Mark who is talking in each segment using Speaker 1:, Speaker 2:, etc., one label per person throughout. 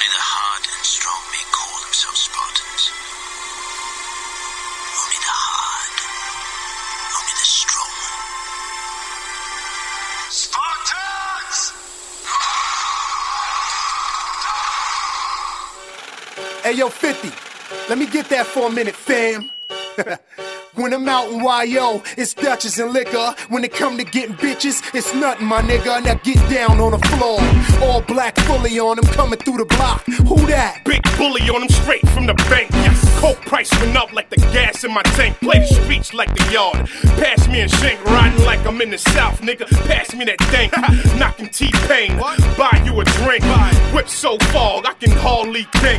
Speaker 1: Only the hard and strong may call themselves Spartans. Only the hard, only the strong. Spartans!
Speaker 2: Hey, yo, 50, let me get that for a minute, fam. When I'm out in YO, it's Dutchess and liquor. When it come to getting bitches, it's nothing, my nigga. Now get down on the floor. All black, fully on him, coming through the block. Who that?
Speaker 3: Big bully on him, straight from the bank. Yes. Coke price went up like the gas in my tank. Play the streets like the yard. Pass me a shank, riding like I'm in the South, nigga. Pass me that dank. Knocking T-Pain, buy you a drink. Whip so fog, I can hardly think.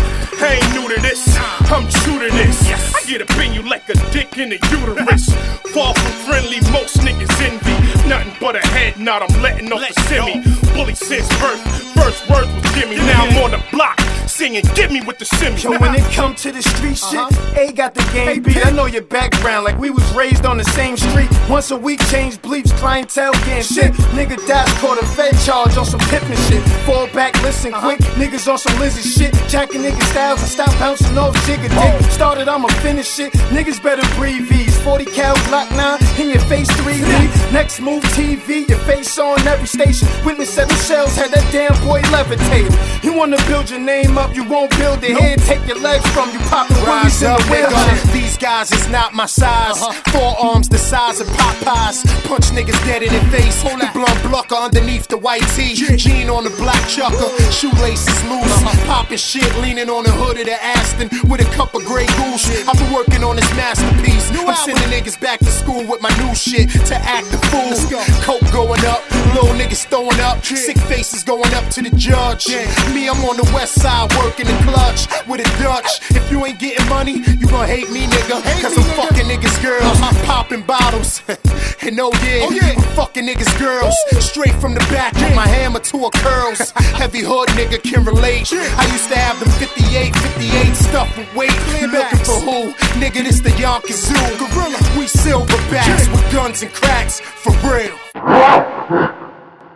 Speaker 3: I ain't new to this, I'm true to this. I get up in you like a dick in the uterus. Far from friendly, most niggas envy. Nothing but a head nod, I'm letting off the semi. Bully since birth, first word was gimme. Now I'm on the block, singing, get me with the semi.
Speaker 2: Yo, when it come to the street shit, A got the game beat. I know your background, like we was raised on the same street. Once a week, change bleeps, clientele getting shit. Nigga dies, caught a Fed charge on some pippin' shit. Fall back, listen quick, niggas on some Lizzie shit. Jacking niggas styles and stop bouncing off jigger dick. Started, I'ma finish shit. Niggas better breathe these. 40 cal Glock 9 in your face 3D. Next move TV, your face on every station. Witness 7 shells had that damn boy levitating. You wanna build your name up, you won't build it here. Take your legs from you, poppin' willies in the wheelchair. These guys is not my size. Forearms the size of Popeyes. Punch niggas dead in the face. The blunt blocker underneath the white tee. Jean on the black chucker. Shoelaces loose. Poppin' shit, leaning on the hood of the Aston with a cup of Grey Goose. I've been working on this masterpiece. I'm sending niggas back to school with my new shit to act the fool. Coke going up, little niggas throwing up. Sick faces going up to the judge. Me, I'm on the west side working the clutch with a Dutch. If you ain't getting money, you gon' hate me, nigga. Cause I'm fucking niggas girls, popping bottles. And oh yeah, I'm fucking niggas girls. Straight from the back with my hammer to her curls. Heavy hood nigga can relate. I used to have them 58 stuff with weight. You looking for who? Nigga, this the Yonkers Zoo. Gorilla, we silverbacks with guns and cracks, for real.